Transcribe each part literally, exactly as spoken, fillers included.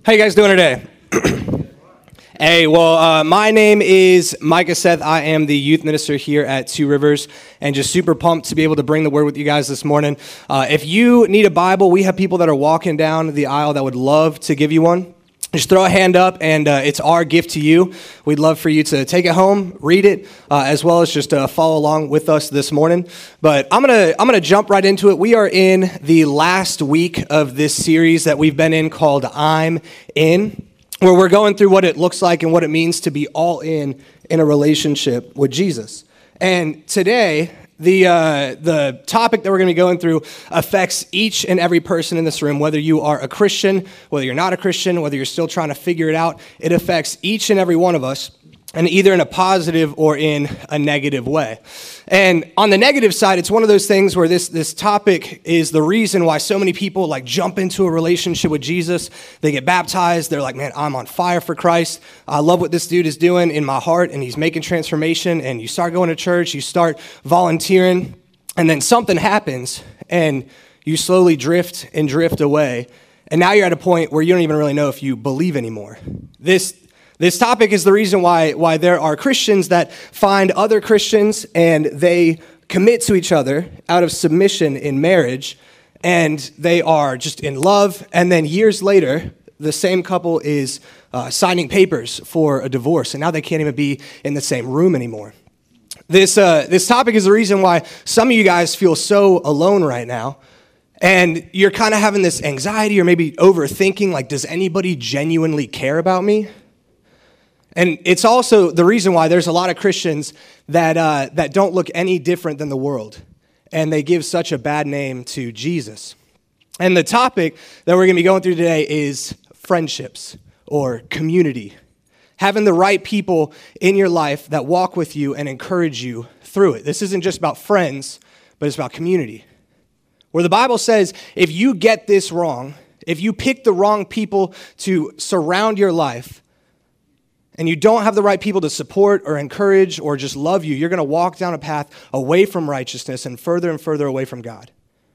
How you guys doing today? Hey, well, uh, my name is Micah Seth. I am the youth minister here at Two Rivers, and just super pumped to be able to bring the word with you guys this morning. Uh, if you need a Bible, we have people that are walking down the aisle that would love to give you one. Just throw a hand up, and uh, it's our gift to you. We'd love for you to take it home, read it, uh, as well as just uh, follow along with us this morning. But I'm gonna I'm gonna jump right into it. We are in the last week of this series that we've been in called I'm In, where we're going through what it looks like and what it means to be all in in a relationship with Jesus. And today, the uh, the topic that we're going to be going through affects each and every person in this room, whether you are a Christian, whether you're not a Christian, whether you're still trying to figure it out. It affects each and every one of us, and either in a positive or in a negative way. And on the negative side, it's one of those things where this, this topic is the reason why so many people like jump into a relationship with Jesus. They get baptized. They're like, man, I'm on fire for Christ. I love what this dude is doing in my heart, and he's making transformation. And you start going to church, you start volunteering, and then something happens, and you slowly drift and drift away. And now you're at a point where you don't even really know if you believe anymore. This This topic is the reason why, why there are Christians that find other Christians and they commit to each other out of submission in marriage, and they are just in love, and then years later, the same couple is uh, signing papers for a divorce, and now they can't even be in the same room anymore. This, uh, this topic is the reason why some of you guys feel so alone right now, and you're kind of having this anxiety or maybe overthinking, like, does anybody genuinely care about me? And it's also the reason why there's a lot of Christians that uh, that don't look any different than the world, and they give such a bad name to Jesus. And the topic that we're going to be going through today is friendships or community. Having the right people in your life that walk with you and encourage you through it. This isn't just about friends, but it's about community. Where the Bible says, if you get this wrong, if you pick the wrong people to surround your life, and you don't have the right people to support or encourage or just love you, you're going to walk down a path away from righteousness and further and further away from God.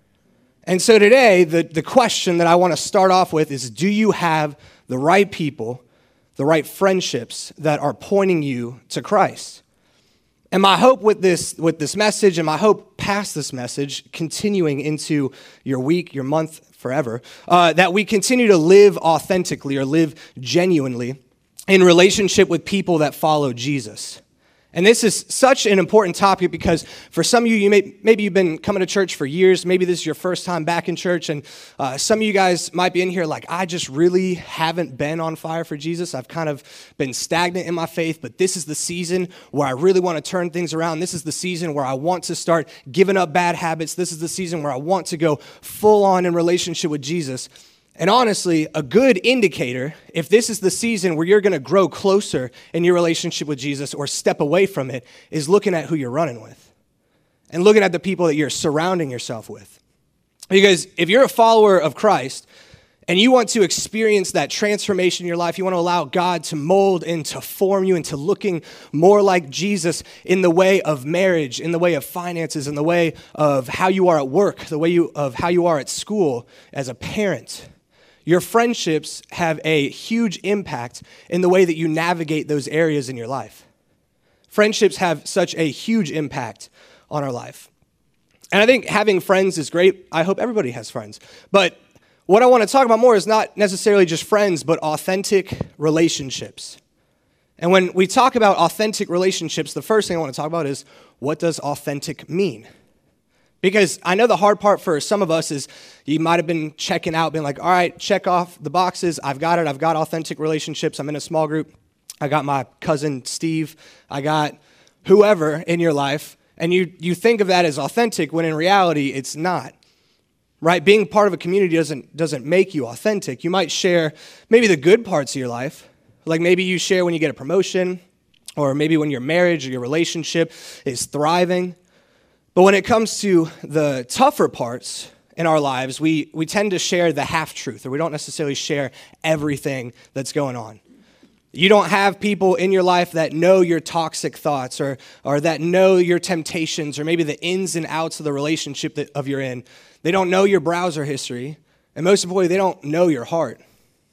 And so today, the, the question that I want to start off with is, do you have the right people, the right friendships that are pointing you to Christ? And my hope with this, with this message, and my hope past this message, continuing into your week, your month, forever, uh, that we continue to live authentically or live genuinely in relationship with people that follow Jesus. And this is such an important topic because for some of you, you may, maybe you've been coming to church for years. Maybe this is your first time back in church. And uh, some of you guys might be in here like, I just really haven't been on fire for Jesus. I've kind of been stagnant in my faith, but this is the season where I really want to turn things around. This is the season where I want to start giving up bad habits. This is the season where I want to go full on in relationship with Jesus. And honestly, a good indicator, if this is the season where you're going to grow closer in your relationship with Jesus or step away from it, is looking at who you're running with and looking at the people that you're surrounding yourself with. Because if you're a follower of Christ and you want to experience that transformation in your life, you want to allow God to mold and to form you into looking more like Jesus in the way of marriage, in the way of finances, in the way of how you are at work, the way you, of how you are at school as a parent. Your friendships have a huge impact in the way that you navigate those areas in your life. Friendships have such a huge impact on our life. And I think having friends is great. I hope everybody has friends. But what I want to talk about more is not necessarily just friends, but authentic relationships. And when we talk about authentic relationships, the first thing I want to talk about is, what does authentic mean? Because I know the hard part for some of us is you might have been checking out, being like, all right, check off the boxes. I've got it. I've got authentic relationships. I'm in a small group. I got my cousin Steve. I got whoever in your life. And you, you think of that as authentic when in reality it's not. Right? Being part of a community doesn't, doesn't make you authentic. You might share maybe the good parts of your life. Like maybe you share when you get a promotion, or maybe when your marriage or your relationship is thriving. But when it comes to the tougher parts in our lives, we, we tend to share the half-truth, or we don't necessarily share everything that's going on. You don't have people in your life that know your toxic thoughts or, or that know your temptations or maybe the ins and outs of the relationship that of you're in. They don't know your browser history. And most importantly, they don't know your heart.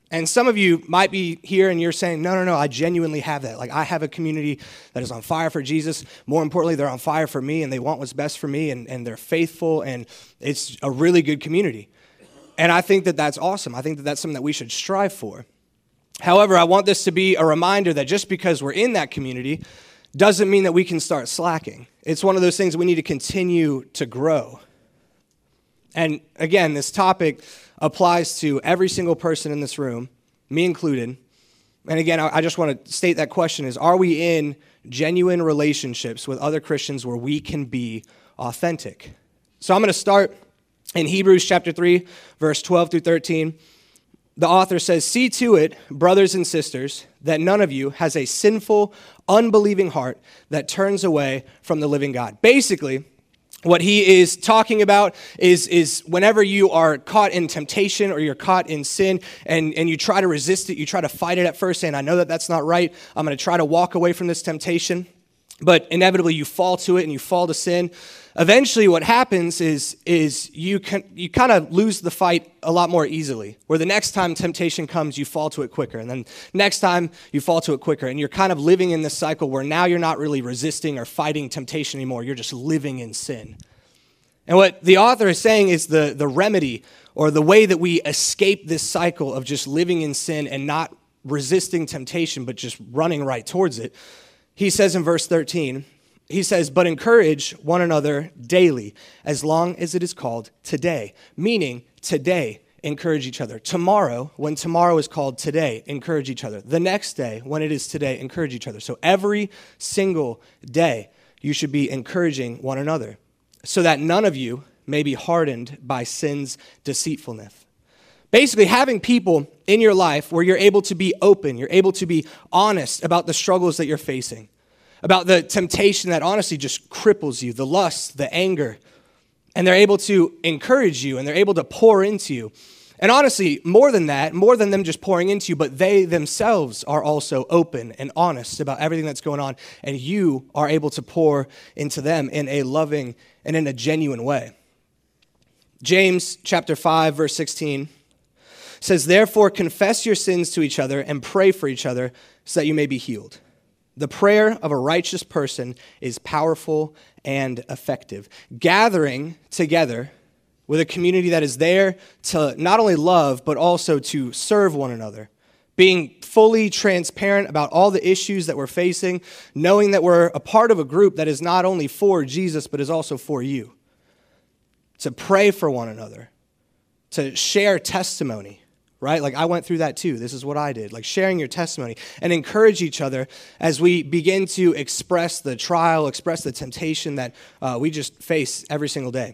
And some of you might be here and you're saying, no, no, no, I genuinely have that. Like, I have a community that is on fire for Jesus. More importantly, they're on fire for me, and they want what's best for me, and, and they're faithful, and it's a really good community. And I think that that's awesome. I think that that's something that we should strive for. However, I want this to be a reminder that just because we're in that community doesn't mean that we can start slacking. It's one of those things that we need to continue to grow. And again, this topic applies to every single person in this room, me included. And again, I just want to state that question is, are we in genuine relationships with other Christians where we can be authentic? So I'm going to start in Hebrews chapter three, verse twelve through thirteen. The author says, "See to it, brothers and sisters, that none of you has a sinful, unbelieving heart that turns away from the living God." Basically, what he is talking about is, is whenever you are caught in temptation or you're caught in sin and, and you try to resist it, you try to fight it at first saying, I know that that's not right. I'm going to try to walk away from this temptation. But inevitably you fall to it and you fall to sin. Eventually what happens is, is you can, you kind of lose the fight a lot more easily, where the next time temptation comes, you fall to it quicker. And then next time you fall to it quicker. And you're kind of living in this cycle where now you're not really resisting or fighting temptation anymore. You're just living in sin. And what the author is saying is the, the remedy or the way that we escape this cycle of just living in sin and not resisting temptation, but just running right towards it. He says in verse thirteen, he says, "But encourage one another daily, as long as it is called today." Meaning, today, encourage each other. Tomorrow, when tomorrow is called today, encourage each other. The next day, when it is today, encourage each other. So every single day, you should be encouraging one another, so that none of you may be hardened by sin's deceitfulness. Basically, having people in your life where you're able to be open, you're able to be honest about the struggles that you're facing, about the temptation that honestly just cripples you, the lust, the anger, and they're able to encourage you and they're able to pour into you. And honestly, more than that, more than them just pouring into you, but they themselves are also open and honest about everything that's going on, and you are able to pour into them in a loving and in a genuine way. James chapter five, verse sixteen says, "Therefore confess your sins to each other and pray for each other so that you may be healed. The prayer of a righteous person is powerful and effective." Gathering together with a community that is there to not only love, but also to serve one another. Being fully transparent about all the issues that we're facing, knowing that we're a part of a group that is not only for Jesus, but is also for you. To pray for one another, to share testimony, right? Like, I went through that too. This is what I did. Like, sharing your testimony and encourage each other as we begin to express the trial, express the temptation that uh, we just face every single day.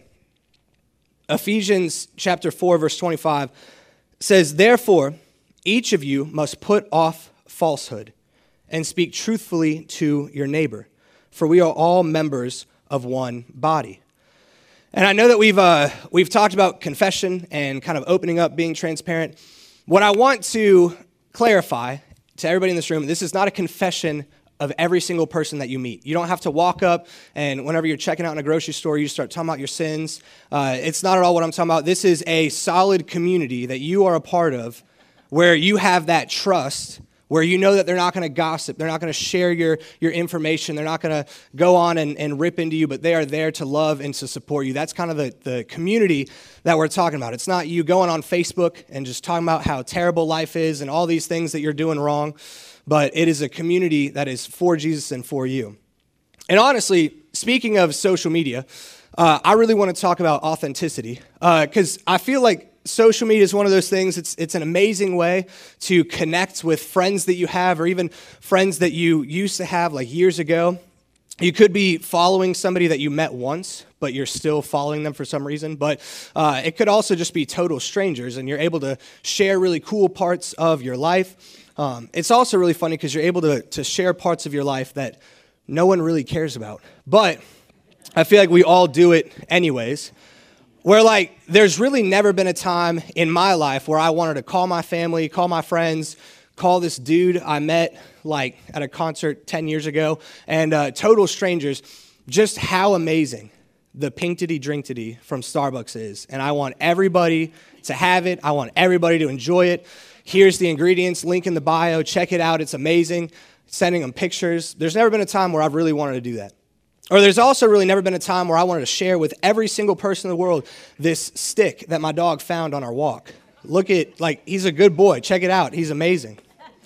Ephesians chapter four, verse twenty-five says, "Therefore, each of you must put off falsehood and speak truthfully to your neighbor, for we are all members of one body." And I know that we've uh, we've talked about confession and kind of opening up, being transparent. What I want to clarify to everybody in this room, this is not a confession of every single person that you meet. You don't have to walk up and whenever you're checking out in a grocery store, you start talking about your sins. Uh, it's not at all what I'm talking about. This is a solid community that you are a part of where you have that trust, where you know that they're not going to gossip, they're not going to share your, your information, they're not going to go on and, and rip into you, but they are there to love and to support you. That's kind of the, the community that we're talking about. It's not you going on Facebook and just talking about how terrible life is and all these things that you're doing wrong, but it is a community that is for Jesus and for you. And honestly, speaking of social media, uh, I really want to talk about authenticity, because uh, I feel like social media is one of those things, it's it's an amazing way to connect with friends that you have or even friends that you used to have like years ago. You could be following somebody that you met once, but you're still following them for some reason. But uh, it could also just be total strangers, and you're able to share really cool parts of your life. Um, it's also really funny because you're able to, to share parts of your life that no one really cares about. But I feel like we all do it anyways. Where, like, there's really never been a time in my life where I wanted to call my family, call my friends, call this dude I met, like, at a concert ten years ago, and uh, total strangers, just how amazing the Pink Diddy Drink Diddy from Starbucks is. And I want everybody to have it. I want everybody to enjoy it. here's the ingredients, link in the bio, check it out, it's amazing, sending them pictures. There's never been a time where I've really wanted to do that. Or there's also really never been a time where I wanted to share with every single person in the world this stick that my dog found on our walk. Look at, like, he's a good boy. Check it out. He's amazing.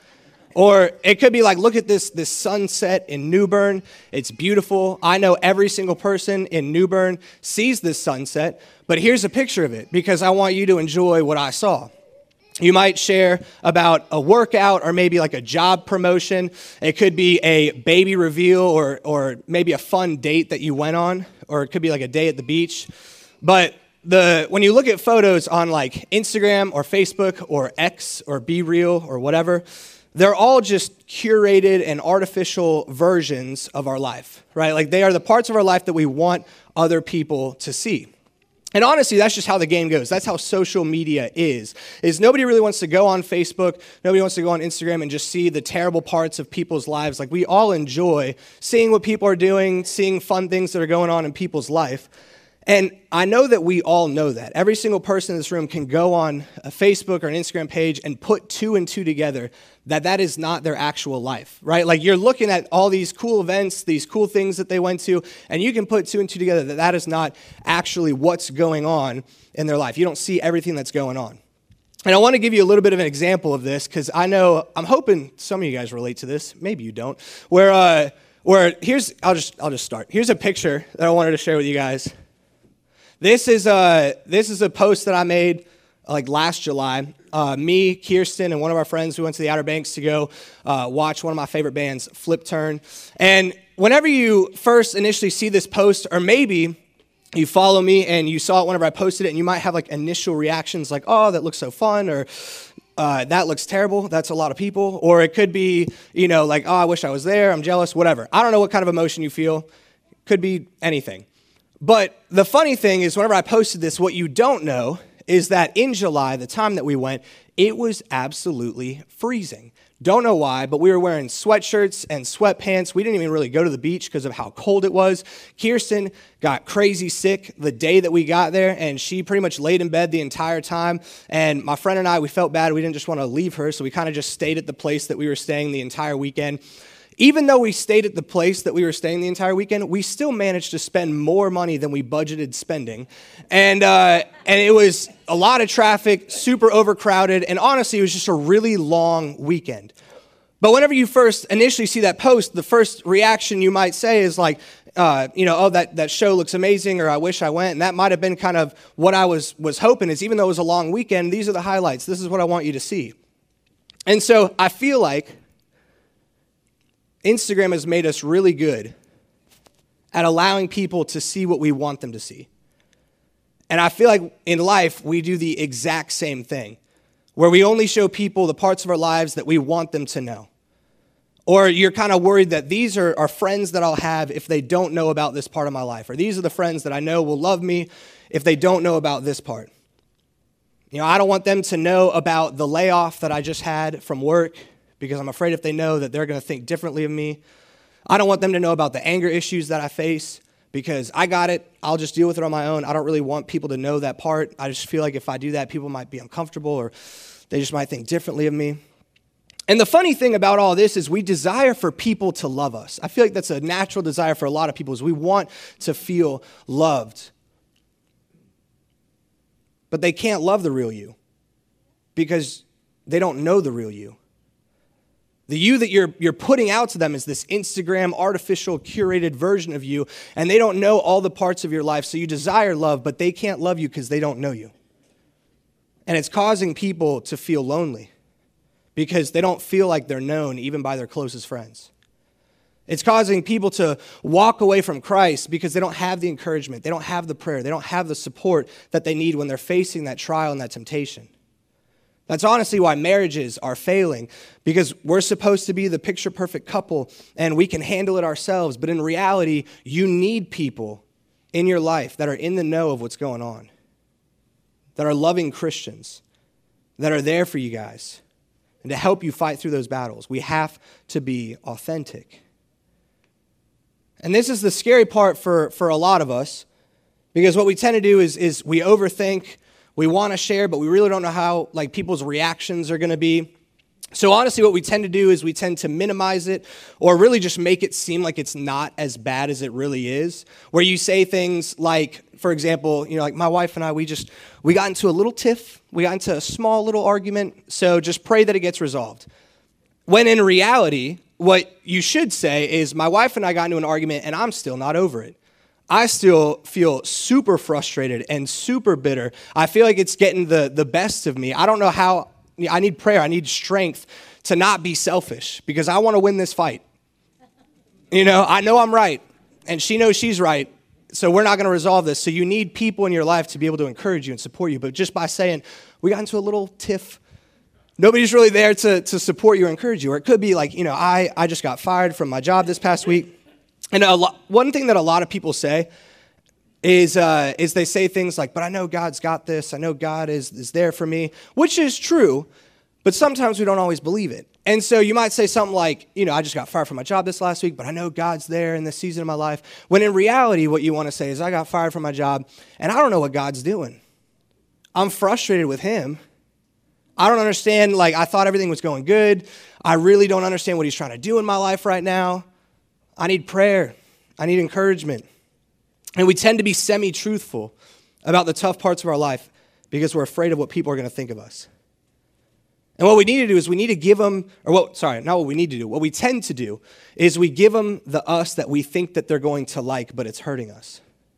Or it could be like, look at this, this sunset in New Bern. It's beautiful. I know every single person in New Bern sees this sunset, but here's a picture of it because I want you to enjoy what I saw. You might share about a workout or maybe like a job promotion. It could be a baby reveal or, or maybe a fun date that you went on, or it could be like a day at the beach. But the when you look at photos on like Instagram or Facebook or X or Be Real or whatever, they're all just curated and artificial versions of our life, right? Like they are the parts of our life that we want other people to see. And honestly, that's just how the game goes. That's how social media is. Is nobody really wants to go on Facebook, nobody wants to go on Instagram and just see the terrible parts of people's lives. Like we all enjoy seeing what people are doing, seeing fun things that are going on in people's life. And I know that we all know that. Every single person in this room can go on a Facebook or an Instagram page and put two and two together that that is not their actual life, right? Like you're looking at all these cool events, these cool things that they went to, and you can put two and two together that that is not actually what's going on in their life. You don't see everything that's going on. And I want to give you a little bit of an example of this because I know, I'm hoping some of you guys relate to this. Maybe you don't. Where, uh, where here's, I'll just, I'll just start. Here's a picture that I wanted to share with you guys. This is a, this is a post that I made like last July. Uh, me, Kirsten, and one of our friends, we went to the Outer Banks to go uh, watch one of my favorite bands, Flip Turn. And whenever you first initially see this post, or maybe you follow me and you saw it whenever I posted it, and you might have like initial reactions like, oh, that looks so fun, or uh, that looks terrible, that's a lot of people. Or it could be, you know, like, oh, I wish I was there, I'm jealous, whatever. I don't know what kind of emotion you feel. Could be anything. But the funny thing is, whenever I posted this, what you don't know is that in July, the time that we went, it was absolutely freezing. Don't know why, but we were wearing sweatshirts and sweatpants. We didn't even really go to the beach because of how cold it was. Kirsten got crazy sick the day that we got there, and she pretty much laid in bed the entire time. And my friend and I, we felt bad. We didn't just want to leave her, so we kind of just stayed at the place that we were staying the entire weekend. Even though we stayed at the place that we were staying the entire weekend, we still managed to spend more money than we budgeted spending. And uh, and it was a lot of traffic, super overcrowded, and honestly, it was just a really long weekend. But whenever you first initially see that post, the first reaction you might say is like, uh, you know, oh, that, that show looks amazing, or I wish I went. And that might have been kind of what I was, was hoping is, even though it was a long weekend, these are the highlights. This is what I want you to see. And so I feel like Instagram has made us really good at allowing people to see what we want them to see. And I feel like in life, we do the exact same thing, where we only show people the parts of our lives that we want them to know. Or you're kind of worried that these are, are friends that I'll have if they don't know about this part of my life. Or these are the friends that I know will love me if they don't know about this part. You know, I don't want them to know about the layoff that I just had from work, because I'm afraid if they know that they're going to think differently of me. I don't want them to know about the anger issues that I face, because I got it. I'll just deal with it on my own. I don't really want people to know that part. I just feel like if I do that, people might be uncomfortable, or they just might think differently of me. And the funny thing about all this is we desire for people to love us. I feel like that's a natural desire for a lot of people, is we want to feel loved. But they can't love the real you because they don't know the real you. The you that you're you're putting out to them is this Instagram artificial curated version of you, and they don't know all the parts of your life. So you desire love, but they can't love you because they don't know you. And it's causing people to feel lonely because they don't feel like they're known even by their closest friends. It's causing people to walk away from Christ because they don't have the encouragement, they don't have the prayer, they don't have the support that they need when they're facing that trial and that temptation. That's honestly why marriages are failing, because we're supposed to be the picture-perfect couple, and we can handle it ourselves. But in reality, you need people in your life that are in the know of what's going on, that are loving Christians, that are there for you guys, and to help you fight through those battles. We have to be authentic. And this is the scary part for, for a lot of us, because what we tend to do is, is we overthink, We want to share, but we really don't know how like people's reactions are going to be. So honestly, what we tend to do is we tend to minimize it or really just make it seem like it's not as bad as it really is, where you say things like, for example, you know, like my wife and I, we just, we got into a little tiff. We got into a small little argument. So just pray that it gets resolved. When in reality, what you should say is my wife and I got into an argument and I'm still not over it. I still feel super frustrated and super bitter. I feel like it's getting the, the best of me. I don't know how. I need prayer. I need strength to not be selfish because I want to win this fight. You know, I know I'm right, and she knows she's right, so we're not going to resolve this. So you need people in your life to be able to encourage you and support you. But just by saying, we got into a little tiff, nobody's really there to, to support you or encourage you. Or it could be like, you know, I, I just got fired from my job this past week. And a lot, one thing that a lot of people say is uh, is they say things like, but I know God's got this. I know God is, is there for me, which is true, but sometimes we don't always believe it. And so you might say something like, you know, I just got fired from my job this last week, but I know God's there in this season of my life. When in reality, what you want to say is, I got fired from my job, and I don't know what God's doing. I'm frustrated with him. I don't understand, like, I thought everything was going good. I really don't understand what he's trying to do in my life right now. I need prayer. I need encouragement. And we tend to be semi-truthful about the tough parts of our life because we're afraid of what people are going to think of us. And what we need to do is we need to give them, or what, sorry, not what we need to do. What we tend to do is we give them the us that we think that they're going to like, but it's hurting us.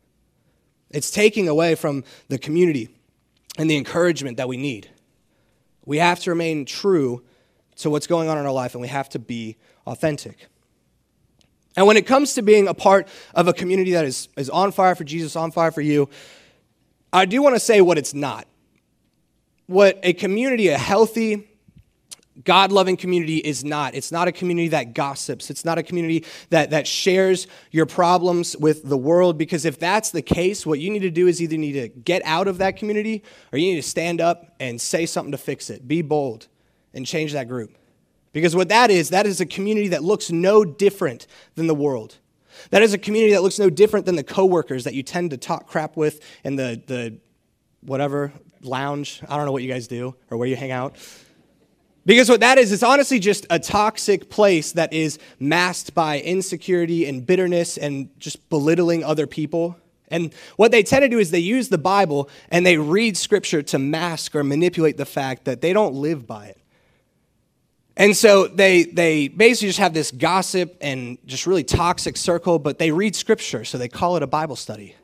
It's taking away from the community and the encouragement that we need. We have to remain true to what's going on in our life, and we have to be authentic. And when it comes to being a part of a community that is, is on fire for Jesus, on fire for you, I do want to say what it's not. What a community, a healthy, God-loving community is not. It's not a community that gossips. It's not a community that, that shares your problems with the world, because if that's the case, what you need to do is either need to get out of that community or you need to stand up and say something to fix it. Be bold and change that group. Because what that is, that is a community that looks no different than the world. That is a community that looks no different than the coworkers that you tend to talk crap with in the, the whatever, lounge. I don't know what you guys do or where you hang out. Because what that is, it's honestly just a toxic place that is masked by insecurity and bitterness and just belittling other people. And what they tend to do is they use the Bible and they read Scripture to mask or manipulate the fact that they don't live by it. And so they they basically just have this gossip and just really toxic circle, but they read Scripture, so they call it a Bible study.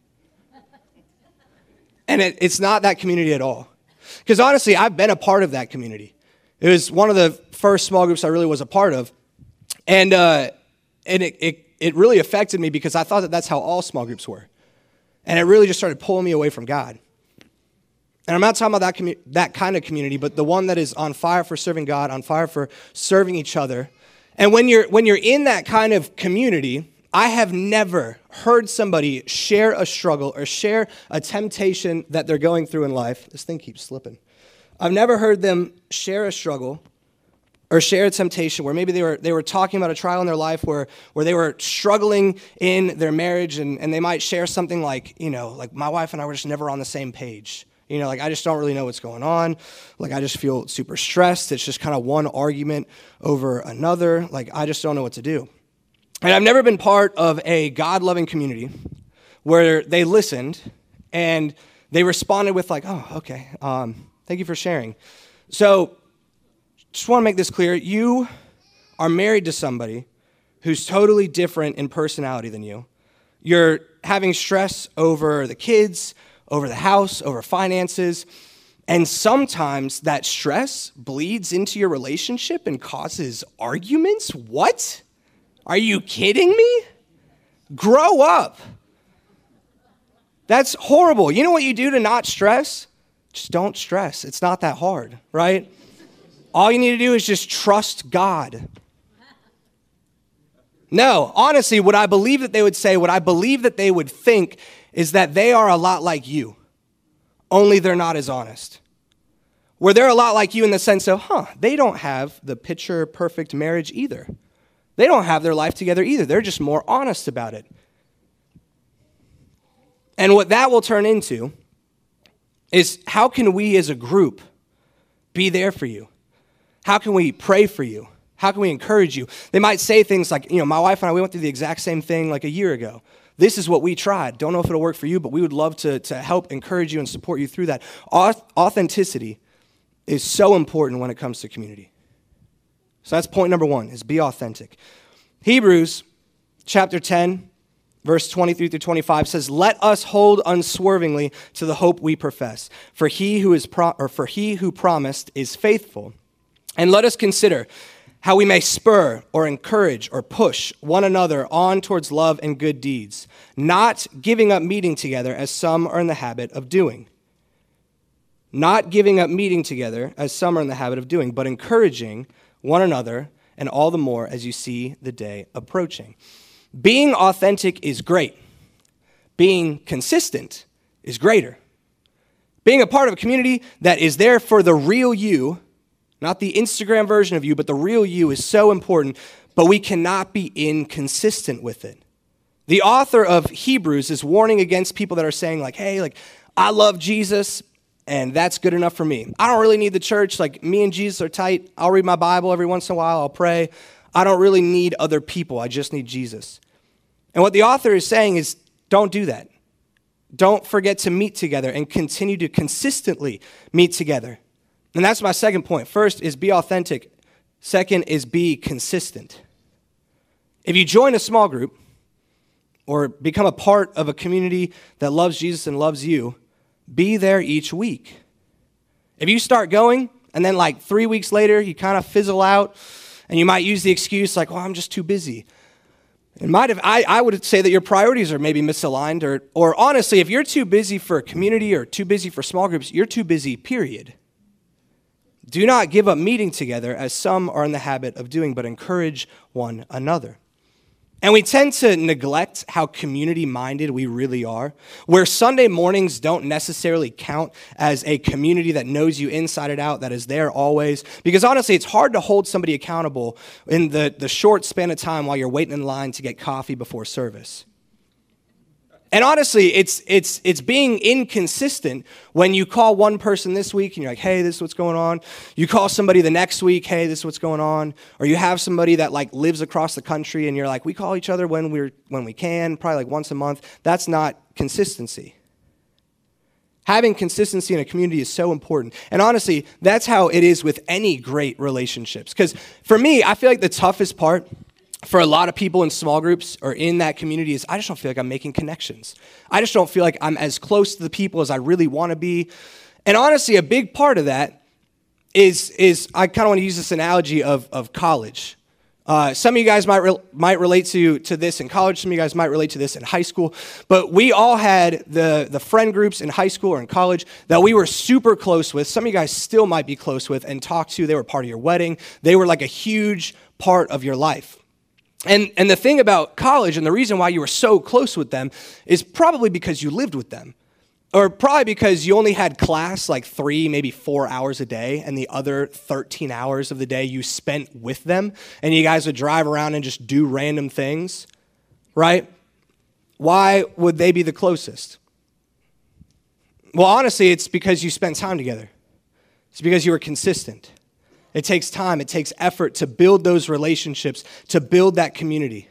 And it, it's not that community at all. Because honestly, I've been a part of that community. It was one of the first small groups I really was a part of. And uh, and it, it, it really affected me because I thought that that's how all small groups were. And it really just started pulling me away from God. And I'm not talking about that commu- that kind of community, but the one that is on fire for serving God, on fire for serving each other. And when you're when you're in that kind of community, I have never heard somebody share a struggle or share a temptation that they're going through in life. This thing keeps slipping. I've never heard them share a struggle or share a temptation where maybe they were they were talking about a trial in their life where, where they were struggling in their marriage, and, and they might share something like, you know, like my wife and I were just never on the same page. You know, like I just don't really know what's going on. Like I just feel super stressed. It's just kind of one argument over another. Like I just don't know what to do. And I've never been part of a God-loving community where they listened and they responded with like, oh, okay, um, thank you for sharing. So just want to make this clear. You are married to somebody who's totally different in personality than you. You're having stress over the kids, over the house, over finances, and sometimes that stress bleeds into your relationship and causes arguments? What? Are you kidding me? Grow up. That's horrible. You know what you do to not stress? Just don't stress. It's not that hard, right? All you need to do is just trust God. No, honestly, what I believe that they would say, what I believe that they would think is that they are a lot like you, only they're not as honest. Where they're a lot like you in the sense of, huh, they don't have the picture perfect marriage either. They don't have their life together either. They're just more honest about it. And what that will turn into is how can we as a group be there for you? How can we pray for you? How can we encourage you? They might say things like, you know, my wife and I, we went through the exact same thing like a year ago. This is what we tried. Don't know if it'll work for you, but we would love to, to help encourage you and support you through that. Authenticity is so important when it comes to community. So that's point number one, is be authentic. Hebrews chapter ten, verse twenty-three through twenty-five says, "Let us hold unswervingly to the hope we profess, for he who is pro- or for he who promised is faithful. And let us consider how we may spur or encourage or push one another on towards love and good deeds, not giving up meeting together as some are in the habit of doing." Not giving up meeting together as some are in the habit of doing, but encouraging one another, and all the more as you see the day approaching. Being authentic is great. Being consistent is greater. Being a part of a community that is there for the real you, not the Instagram version of you, but the real you, is so important, but we cannot be inconsistent with it. The author of Hebrews is warning against people that are saying like, hey, like, I love Jesus, and that's good enough for me. I don't really need the church. Like, me and Jesus are tight. I'll read my Bible every once in a while. I'll pray. I don't really need other people. I just need Jesus. And what the author is saying is, don't do that. Don't forget to meet together and continue to consistently meet together. And that's my second point. First is be authentic. Second is be consistent. If you join a small group or become a part of a community that loves Jesus and loves you, be there each week. If you start going and then like three weeks later you kind of fizzle out and you might use the excuse like, well, I'm just too busy. It might have, I, I would say that your priorities are maybe misaligned, or, or honestly, if you're too busy for a community or too busy for small groups, you're too busy, period. Do not give up meeting together as some are in the habit of doing, but encourage one another. And we tend to neglect how community-minded we really are, where Sunday mornings don't necessarily count as a community that knows you inside and out, that is there always. Because honestly, it's hard to hold somebody accountable in the, the short span of time while you're waiting in line to get coffee before service. And honestly, it's it's it's being inconsistent when you call one person this week and you're like, hey, this is what's going on. You call somebody the next week, hey, this is what's going on. Or you have somebody that like lives across the country and you're like, we call each other when we're when we can, probably like once a month. That's not consistency. Having consistency in a community is so important. And honestly, that's how it is with any great relationships. Because for me, I feel like the toughest part for a lot of people in small groups or in that community is I just don't feel like I'm making connections. I just don't feel like I'm as close to the people as I really want to be. And honestly, a big part of that is, is I kind of want to use this analogy of, of college. Uh, some of you guys might re- might relate to, to this in college. Some of you guys might relate to this in high school. But we all had the, the friend groups in high school or in college that we were super close with. Some of you guys still might be close with and talk to. They were part of your wedding. They were like a huge part of your life. And and the thing about college and the reason why you were so close with them is probably because you lived with them. Or probably because you only had class like three, maybe four hours a day, and the other thirteen hours of the day you spent with them, and you guys would drive around and just do random things, right? Why would they be the closest? Well, honestly, it's because you spent time together. It's because you were consistent. It takes time, it takes effort to build those relationships, to build that community.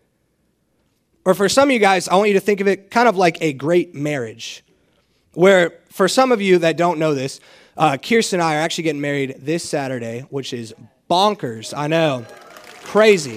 Or for some of you guys, I want you to think of it kind of like a great marriage, where for some of you that don't know this, uh, Kirsten and I are actually getting married this Saturday, which is bonkers. I know, crazy.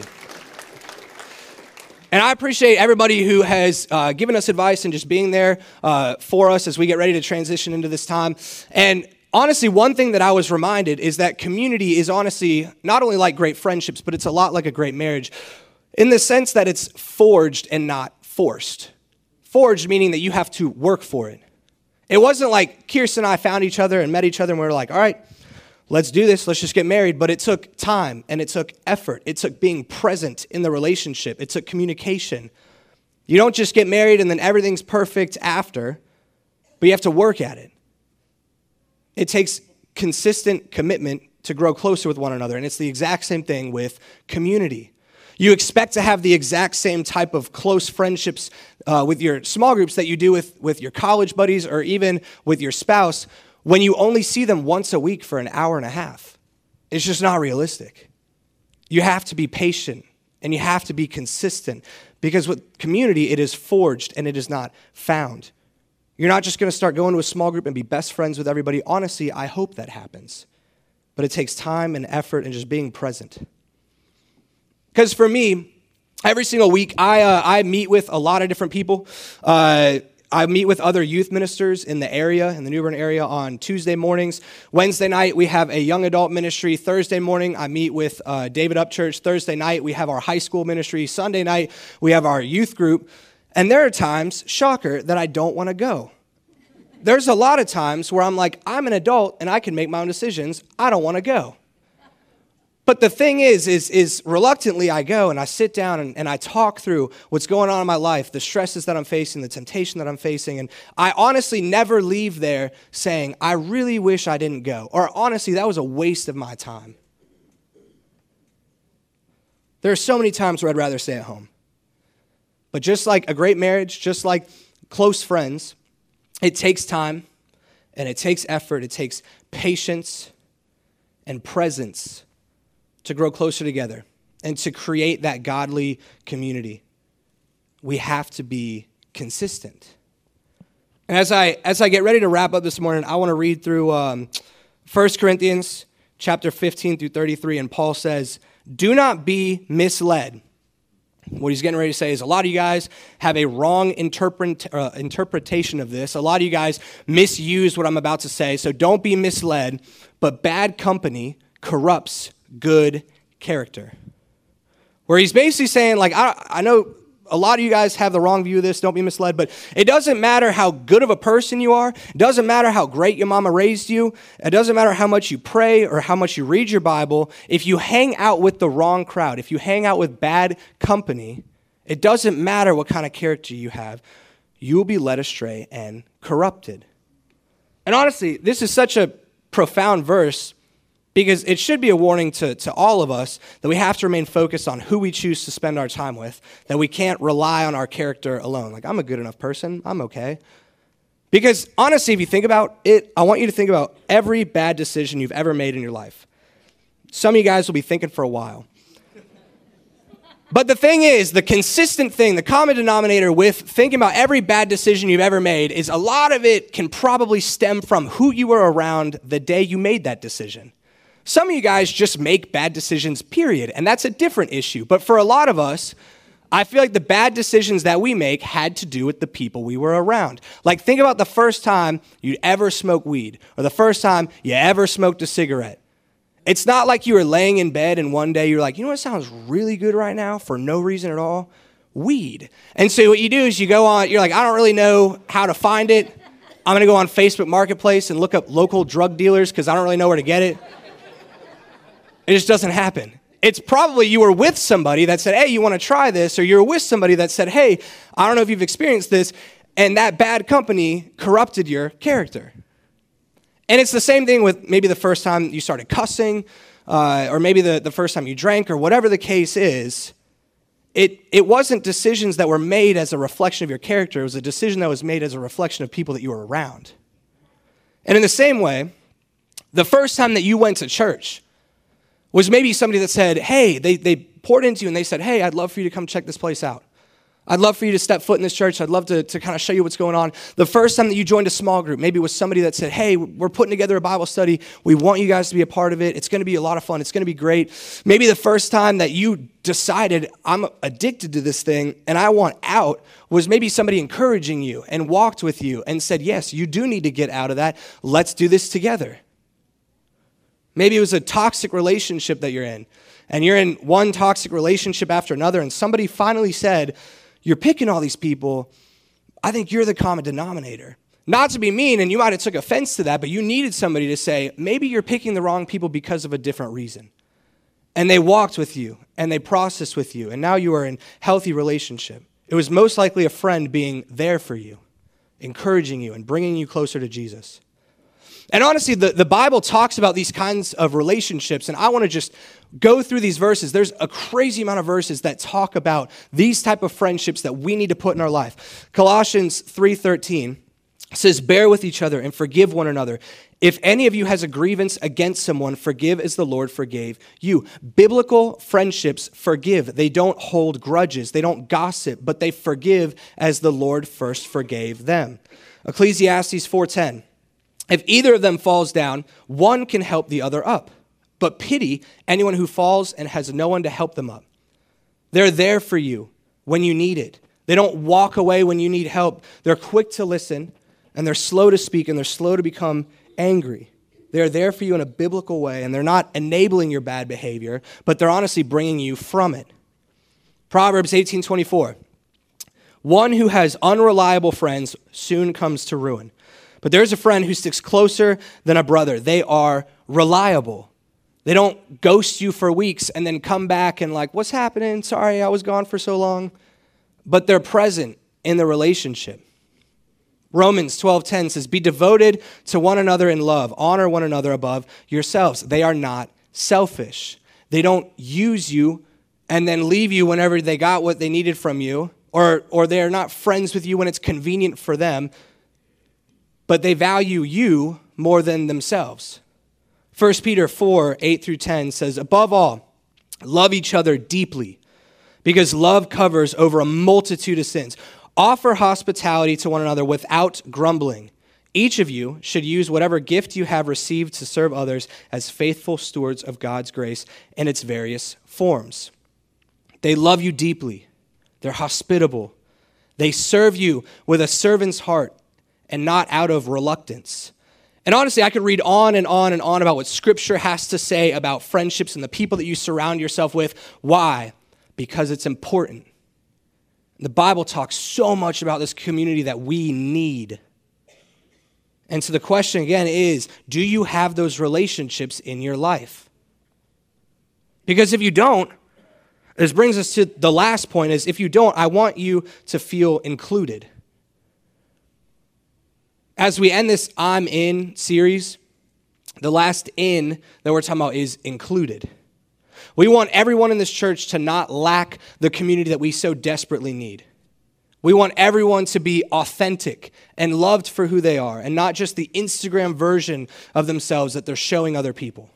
And I appreciate everybody who has uh, given us advice and just being there uh, for us as we get ready to transition into this time. And honestly, one thing that I was reminded is that community is honestly not only like great friendships, but it's a lot like a great marriage in the sense that it's forged and not forced. Forged meaning that you have to work for it. It wasn't like Kirsten and I found each other and met each other and we were like, all right, let's do this. Let's just get married. But it took time and it took effort. It took being present in the relationship. It took communication. You don't just get married and then everything's perfect after, but you have to work at it. It takes consistent commitment to grow closer with one another, and it's the exact same thing with community. You expect to have the exact same type of close friendships uh, with your small groups that you do with, with your college buddies or even with your spouse when you only see them once a week for an hour and a half. It's just not realistic. You have to be patient and you have to be consistent because with community, it is forged and it is not found. You're not just going to start going to a small group and be best friends with everybody. Honestly, I hope that happens. But it takes time and effort and just being present. Because for me, every single week, I uh, I meet with a lot of different people. Uh, I meet with other youth ministers in the area, in the New Bern area, on Tuesday mornings. Wednesday night, we have a young adult ministry. Thursday morning, I meet with uh, David Upchurch. Thursday night, we have our high school ministry. Sunday night, we have our youth group. And there are times, shocker, that I don't want to go. There's a lot of times where I'm like, I'm an adult and I can make my own decisions. I don't want to go. But the thing is, is, is reluctantly I go and I sit down and, and I talk through what's going on in my life, the stresses that I'm facing, the temptation that I'm facing. And I honestly never leave there saying, I really wish I didn't go. Or honestly, that was a waste of my time. There are so many times where I'd rather stay at home. But just like a great marriage, just like close friends, it takes time and it takes effort. It takes patience and presence to grow closer together and to create that godly community. We have to be consistent. And as I as I get ready to wrap up this morning, I want to read through um, First Corinthians chapter fifteen through thirty-three, and Paul says, do not be misled. What he's getting ready to say is a lot of you guys have a wrong interpret, uh, interpretation of this. A lot of you guys misuse what I'm about to say, so don't be misled, but bad company corrupts good character. Where he's basically saying, like, I, I know a lot of you guys have the wrong view of this, don't be misled, but it doesn't matter how good of a person you are. It doesn't matter how great your mama raised you. It doesn't matter how much you pray or how much you read your Bible. If you hang out with the wrong crowd, if you hang out with bad company, it doesn't matter what kind of character you have. You will be led astray and corrupted. And honestly, this is such a profound verse because it should be a warning to, to all of us that we have to remain focused on who we choose to spend our time with, that we can't rely on our character alone. Like, I'm a good enough person. I'm okay. Because honestly, if you think about it, I want you to think about every bad decision you've ever made in your life. Some of you guys will be thinking for a while. But the thing is, the consistent thing, the common denominator with thinking about every bad decision you've ever made is a lot of it can probably stem from who you were around the day you made that decision. Some of you guys just make bad decisions, period, and that's a different issue. But for a lot of us, I feel like the bad decisions that we make had to do with the people we were around. Like, think about the first time you ever smoked weed or the first time you ever smoked a cigarette. It's not like you were laying in bed and one day you're like, you know what sounds really good right now for no reason at all? Weed. And so what you do is you go on, you're like, I don't really know how to find it. I'm going to go on Facebook Marketplace and look up local drug dealers because I don't really know where to get it. It just doesn't happen. It's probably you were with somebody that said, hey, you want to try this? Or you were with somebody that said, hey, I don't know if you've experienced this. And that bad company corrupted your character. And it's the same thing with maybe the first time you started cussing, uh, or maybe the, the first time you drank, or whatever the case is. It, it wasn't decisions that were made as a reflection of your character. It was a decision that was made as a reflection of people that you were around. And in the same way, the first time that you went to church was maybe somebody that said, hey, they, they poured into you and they said, hey, I'd love for you to come check this place out. I'd love for you to step foot in this church. I'd love to, to kind of show you what's going on. The first time that you joined a small group, maybe it was somebody that said, hey, we're putting together a Bible study. We want you guys to be a part of it. It's going to be a lot of fun. It's going to be great. Maybe the first time that you decided I'm addicted to this thing and I want out was maybe somebody encouraging you and walked with you and said, yes, you do need to get out of that. Let's do this together. Maybe it was a toxic relationship that you're in, and you're in one toxic relationship after another, and somebody finally said, you're picking all these people. I think you're the common denominator. Not to be mean, and you might have took offense to that, but you needed somebody to say, maybe you're picking the wrong people because of a different reason. And they walked with you, and they processed with you, and now you are in healthy relationship. It was most likely a friend being there for you, encouraging you, and bringing you closer to Jesus. And honestly, the, the Bible talks about these kinds of relationships, and I want to just go through these verses. There's a crazy amount of verses that talk about these type of friendships that we need to put in our life. Colossians three thirteen says, bear with each other and forgive one another. If any of you has a grievance against someone, forgive as the Lord forgave you. Biblical friendships forgive. They don't hold grudges. They don't gossip, but they forgive as the Lord first forgave them. Ecclesiastes four ten. If either of them falls down, one can help the other up. But pity anyone who falls and has no one to help them up. They're there for you when you need it. They don't walk away when you need help. They're quick to listen, and they're slow to speak, and they're slow to become angry. They're there for you in a biblical way, and they're not enabling your bad behavior, but they're honestly bringing you from it. Proverbs eighteen twenty-four. One who has unreliable friends soon comes to ruin. But there's a friend who sticks closer than a brother. They are reliable. They don't ghost you for weeks and then come back and like, what's happening? Sorry, I was gone for so long. But they're present in the relationship. Romans twelve ten says, be devoted to one another in love. Honor one another above yourselves. They are not selfish. They don't use you and then leave you whenever they got what they needed from you, or, or they're not friends with you when it's convenient for them, but they value you more than themselves. First Peter four eight through ten says, above all, love each other deeply, because love covers over a multitude of sins. Offer hospitality to one another without grumbling. Each of you should use whatever gift you have received to serve others as faithful stewards of God's grace in its various forms. They love you deeply. They're hospitable. They serve you with a servant's heart and not out of reluctance. And honestly, I could read on and on and on about what Scripture has to say about friendships and the people that you surround yourself with. Why? Because it's important. The Bible talks so much about this community that we need. And so the question again is, do you have those relationships in your life? Because if you don't, this brings us to the last point is, if you don't, I want you to feel included. As we end this I'm In series, the last in that we're talking about is included. We want everyone in this church to not lack the community that we so desperately need. We want everyone to be authentic and loved for who they are, and not just the Instagram version of themselves that they're showing other people.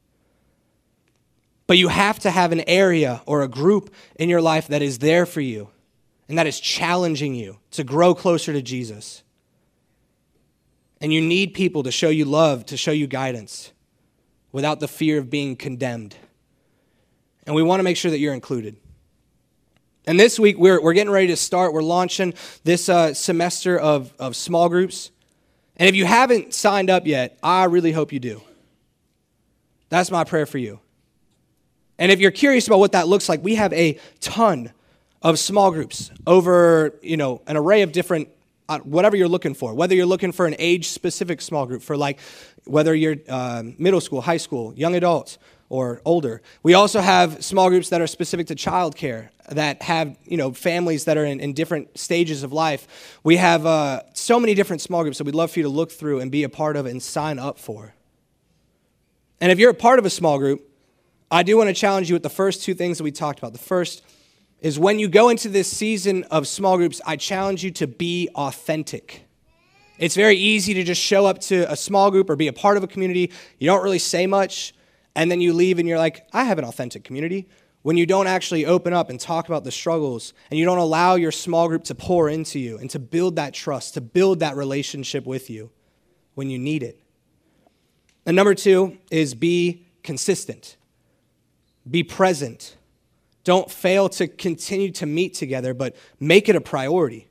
But you have to have an area or a group in your life that is there for you and that is challenging you to grow closer to Jesus. And you need people to show you love, to show you guidance without the fear of being condemned. And we want to make sure that you're included. And this week, we're we're getting ready to start. We're launching this uh, semester of, of small groups. And if you haven't signed up yet, I really hope you do. That's my prayer for you. And if you're curious about what that looks like, we have a ton of small groups over, you know, an array of different, uh, whatever you're looking for. Whether you're looking for an age-specific small group for like, whether you're uh, middle school, high school, young adults, or older. We also have small groups that are specific to childcare, that have, you know, families that are in, in different stages of life. We have uh, so many different small groups that we'd love for you to look through and be a part of and sign up for. And if you're a part of a small group, I do want to challenge you with the first two things that we talked about. The first is when you go into this season of small groups, I challenge you to be authentic. It's very easy to just show up to a small group or be a part of a community. You don't really say much. And then you leave and you're like, I have an authentic community. When you don't actually open up and talk about the struggles, and you don't allow your small group to pour into you and to build that trust, to build that relationship with you when you need it. And number two is be consistent. Be present. Don't fail to continue to meet together, but make it a priority.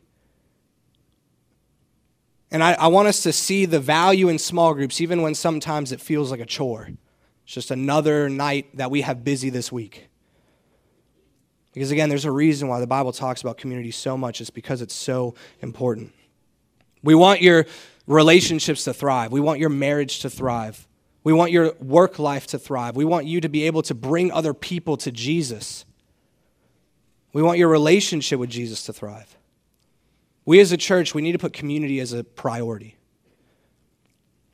And I, I want us to see the value in small groups, even when sometimes it feels like a chore. It's just another night that we have busy this week. Because again, there's a reason why the Bible talks about community so much. It's because it's so important. We want your relationships to thrive. We want your marriage to thrive. We want your work life to thrive. We want you to be able to bring other people to Jesus. We want your relationship with Jesus to thrive. We as a church, we need to put community as a priority.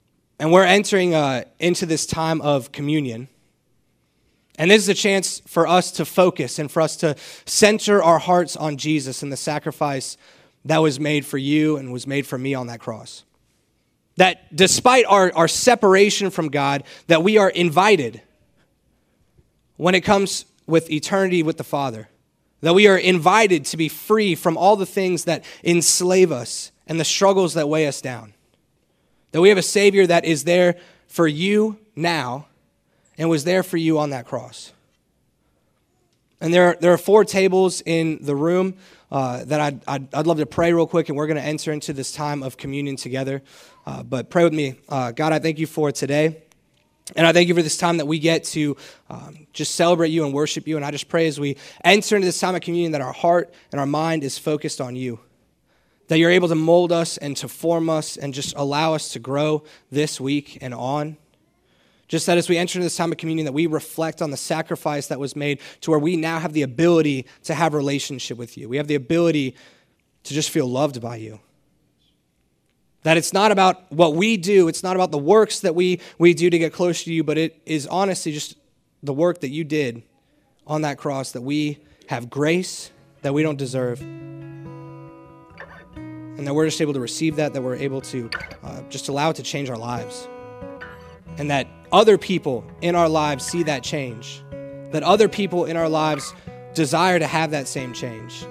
And we're entering uh, into this time of communion. And this is a chance for us to focus and for us to center our hearts on Jesus and the sacrifice that was made for you and was made for me on that cross. That despite our, our separation from God, that we are invited when it comes with eternity with the Father. That we are invited to be free from all the things that enslave us and the struggles that weigh us down. That we have a Savior that is there for you now and was there for you on that cross. And there are, there are four tables in the room uh, that I'd, I'd, I'd love to pray real quick, and we're going to enter into this time of communion together. Uh, but pray with me. Uh, God, I thank you for today. And I thank you for this time that we get to um, just celebrate you and worship you. And I just pray as we enter into this time of communion that our heart and our mind is focused on you. That you're able to mold us and to form us and just allow us to grow this week and on. Just that as we enter into this time of communion, that we reflect on the sacrifice that was made to where we now have the ability to have a relationship with you. We have the ability to just feel loved by you. That it's not about what we do, it's not about the works that we, we do to get close to you, but it is honestly just the work that you did on that cross, that we have grace that we don't deserve, and that we're just able to receive that, that we're able to uh, just allow it to change our lives. And that other people in our lives see that change. That other people in our lives desire to have that same change.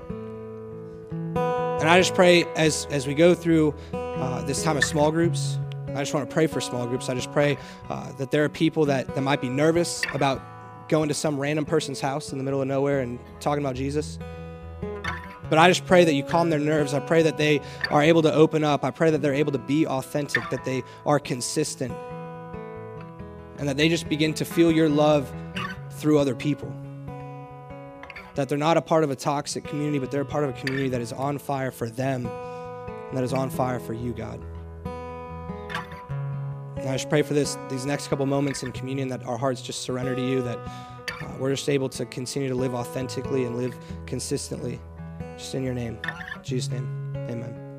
And I just pray as, as we go through uh, this time of small groups, I just want to pray for small groups. I just pray uh, that there are people that, that might be nervous about going to some random person's house in the middle of nowhere and talking about Jesus. But I just pray that you calm their nerves. I pray that they are able to open up. I pray that they're able to be authentic, that they are consistent, and that they just begin to feel your love through other people. That they're not a part of a toxic community, but they're a part of a community that is on fire for them and that is on fire for you, God. And I just pray for this, these next couple moments in communion, that our hearts just surrender to you, that uh, we're just able to continue to live authentically and live consistently. Just in your name. In Jesus' name, amen.